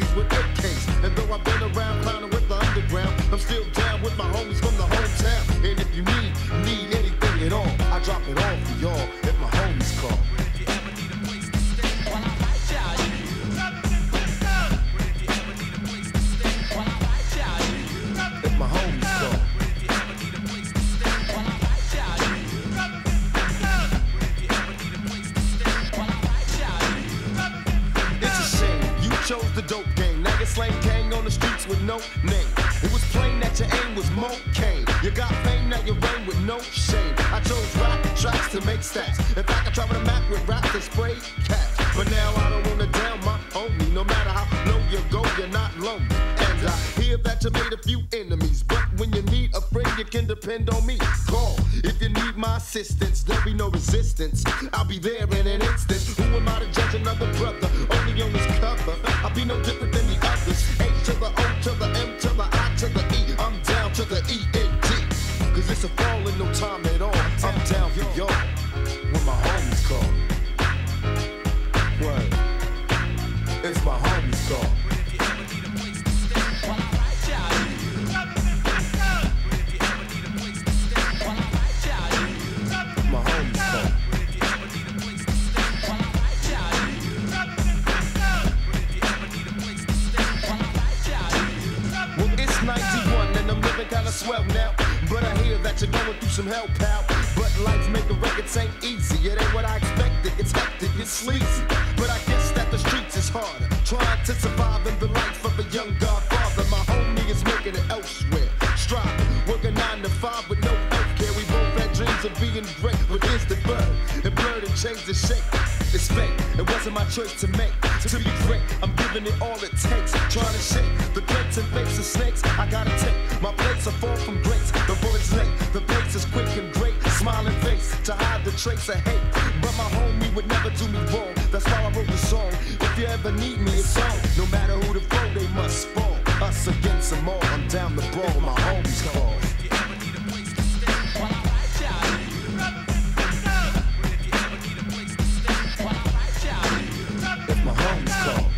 MCs with AKs. And though I've been around clowning with the underground, I'm still down with my homies from the hometown. And if you need anything at all, I drop it all for y'all if my homies call. If my homies call. Chose the dope game. Now you're slang gang on the streets with no name. It was plain that your aim was more cane. You got fame, now you reign with no shame. I chose rap tracks to make stats. In fact, I travel the map with rap to spray cats. But now I don't wanna down my homie. No matter how low you go, you're not lonely. And I hear that you made a few enemies, but when you need a friend, you can depend on me. Call if you need my assistance. There'll be no resistance. I'll be there in an instant. Who am I to judge another brother? Only on this cover. I'll be no different than the others. H to the O to the M to the I to the E. I'm down to the E-N-D. Cause it's a fall in no time at all. I'm down for y'all when my homies call. What? It's my homies call. My homies call. Kinda swell now, but I hear that you're going through some hell, pal. But life making records ain't easy. It ain't what I expected. It's hectic, it's sleazy. But I guess that the streets is harder. Trying to survive in the life of a young godfather. My homie is making it elsewhere. Striving, working 9 to 5 with no health care. We both had dreams of being great, but here's the bird. It blurred and changed the shape. It's fate. It wasn't my choice to make. To be great, I'm giving it all it takes. Trying to shake the crates and fakes of snakes. I gotta take my plates are far from grace. The bullet's late, the pace is quick and great. Smiling face to hide the trace of hate. But my homie would never do me wrong. That's why I wrote the song. If you ever need me, it's on. No matter who the foe, they must fall. Us against them all. I'm down the brawl. My homies call. If my homies call.